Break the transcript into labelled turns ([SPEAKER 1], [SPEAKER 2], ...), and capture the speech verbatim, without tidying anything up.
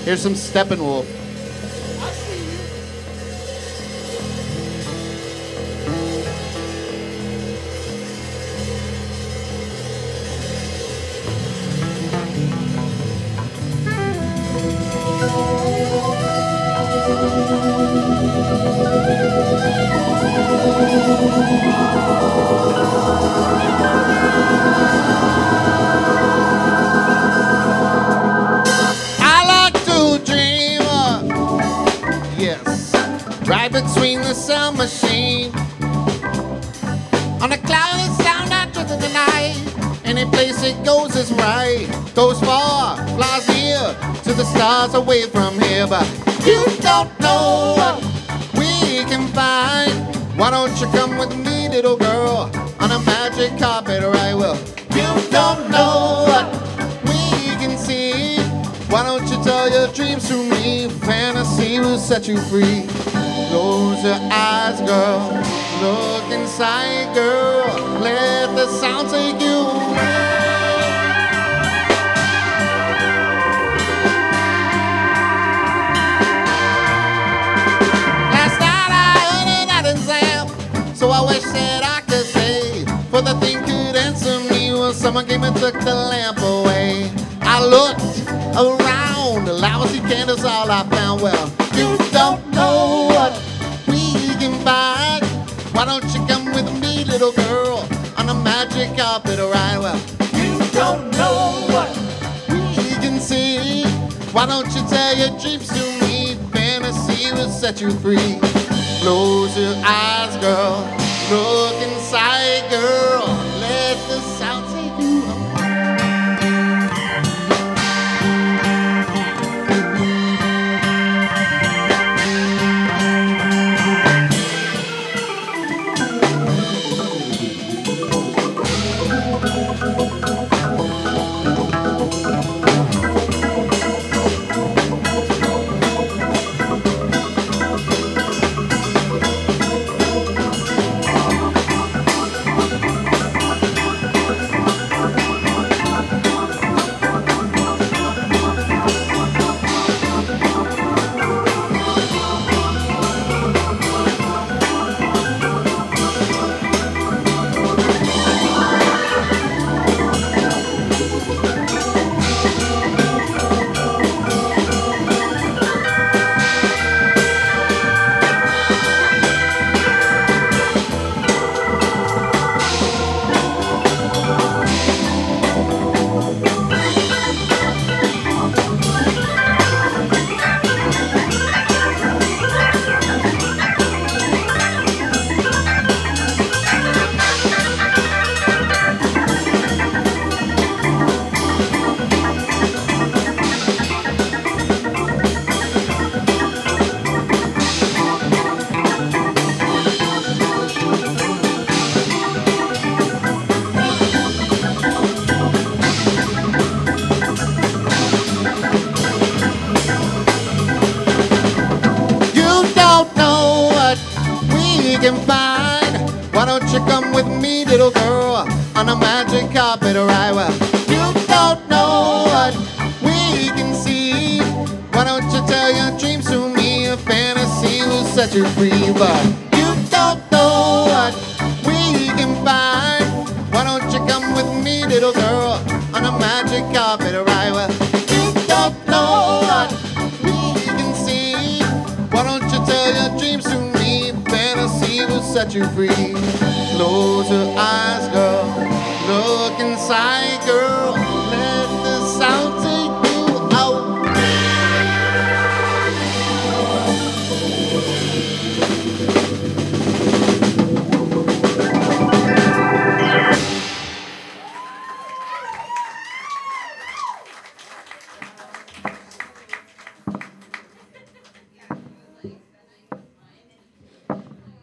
[SPEAKER 1] Here's some Steppenwolf.
[SPEAKER 2] Right between the sound machine on a cloud of sound out to the night. Any place it goes is right. Goes far, flies near to the stars away from here. But you don't know what we can find. Why don't you come with me, little girl, on a magic carpet ride? Well, you don't know what we can see. Why don't you tell your dreams to me? Fantasy will set you free. Close your eyes, girl. Look inside, girl. Let the sound take you away. Last night I heard that exam, so I wish that I could say, for the thing could answer me when someone came and took the lamp away. I looked around, the lousy candles all I found. Well, you don't know what we can find. Why don't you come with me, little girl, on a magic carpet ride? Well, you don't know what we can see. Why don't you tell your dreams to me? Fantasy will set you free. Close your eyes, girl. Look inside, girl. Let the sound take you away. Can find. Why don't you come with me, little girl, on a magic carpet ride? Well, you don't know what we can see. Why don't you tell your dreams to me? A fantasy will set you free. But you don't know what we can find. Why don't you come with me, little girl, on a magic carpet ride? Well, you don't know what we can see. Why don't you tell your dreams to me? Fantasy will set you free. Close your eyes, girl.